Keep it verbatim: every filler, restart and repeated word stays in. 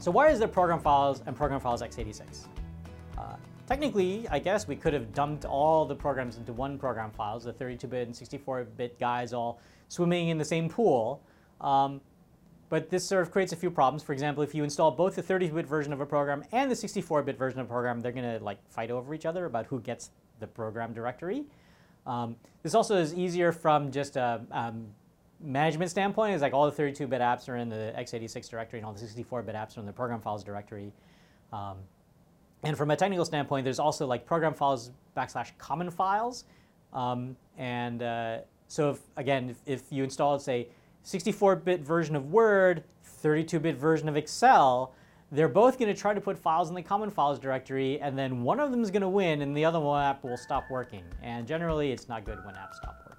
So why is there program files and program files x eighty-six? Uh, technically, I guess we could have dumped all the programs into one program files, the thirty-two bit and sixty-four bit guys all swimming in the same pool. Um, but this sort of creates a few problems. For example, if you install both the thirty-two bit version of a program and the sixty-four bit version of a program, they're going to like fight over each other about who gets the program directory. Um, this also is easier from just a um, management standpoint. Is like all the thirty-two bit apps are in the x eighty-six directory and all the sixty-four bit apps are in the program files directory. Um, and from a technical standpoint, there's also like program files backslash common files. Um, and uh, so if, again, if, if you install, say, sixty-four bit version of Word, thirty-two bit version of Excel, they're both going to try to put files in the common files directory, and then one of them is going to win and the other one app will stop working. And generally, it's not good when apps stop working.